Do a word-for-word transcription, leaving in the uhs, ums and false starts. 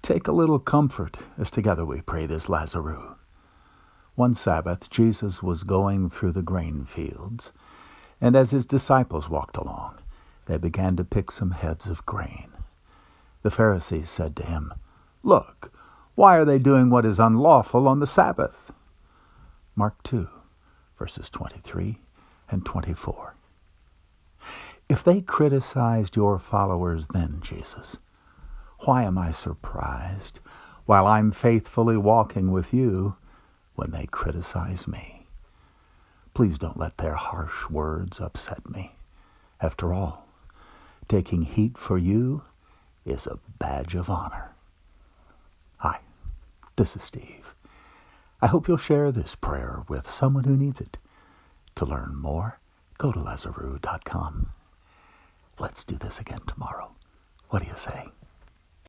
Take a little comfort as together we pray this Lazarus. One Sabbath, Jesus was going through the grain fields, and as his disciples walked along, they began to pick some heads of grain. The Pharisees said to him, "Look, why are they doing what is unlawful on the Sabbath?" Mark two, verses twenty-three and twenty-four. If they criticized your followers then, Jesus, why am I surprised, while I'm faithfully walking with you, when they criticize me? Please don't let their harsh words upset me. After all, taking heat for you is a badge of honor. Hi, this is Steve. I hope you'll share this prayer with someone who needs it. To learn more, go to Lazarus dot com. Let's do this again tomorrow. What do you say?